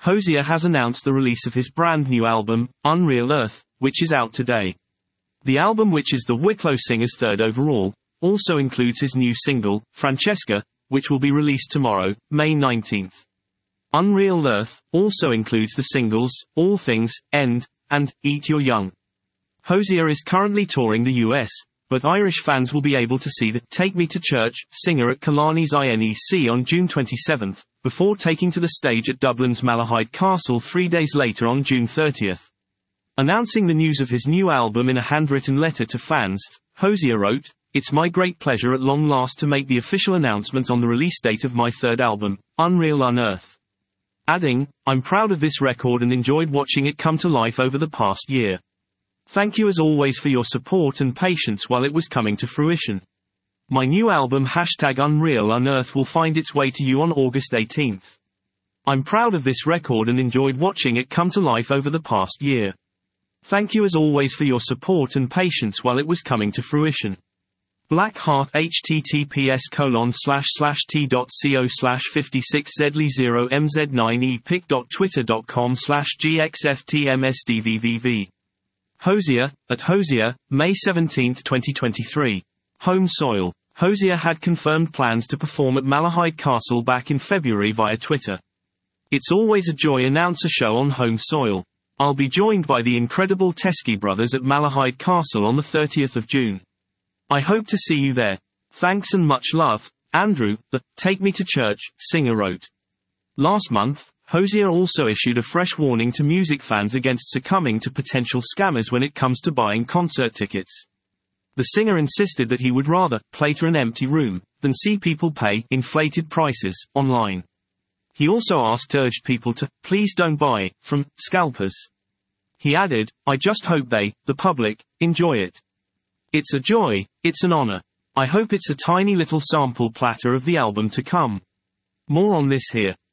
Hozier has announced the release of his brand new album, Unreal Earth, which is out today. The album, which is the Wicklow singer's third overall, also includes his new single, Francesca, which will be released tomorrow, May 19th. Unreal Earth also includes the singles, All Things, End, and Eat Your Young. Hozier is currently touring the US, but Irish fans will be able to see the Take Me to Church singer at Killarney's INEC on June 27, before taking to the stage at Dublin's Malahide Castle 3 days later on June 30. Announcing the news of his new album in a handwritten letter to fans, Hozier wrote, "It's my great pleasure at long last to make the official announcement on the release date of my third album, Unreal Unearth." Adding, "I'm proud of this record and enjoyed watching it come to life over the past year. Thank you as always for your support and patience while it was coming to fruition. My new album #Unreal Unearth will find its way to you on August 18th. I'm proud of this record and enjoyed watching it come to life over the past year. Thank you as always for your support and patience while it was coming to fruition. Blackheart https://t.co/56Zedley0MZ9epic.twitter.com/gxftmsdvvv. Hozier, at Hozier, May 17, 2023. Home soil. Hozier had confirmed plans to perform at Malahide Castle back in February via Twitter. "It's always a joy announce a show on home soil. I'll be joined by the incredible Teskey brothers at Malahide Castle on the 30th of June. I hope to see you there. Thanks and much love, Andrew," the Take Me to Church singer wrote. Last month, Hozier also issued a fresh warning to music fans against succumbing to potential scammers when it comes to buying concert tickets. The singer insisted that he would rather play to an empty room than see people pay inflated prices online. He also urged people to please don't buy from scalpers. He added, "I just hope they, the public, enjoy it. It's a joy, it's an honor. I hope it's a tiny little sample platter of the album to come. More on this here."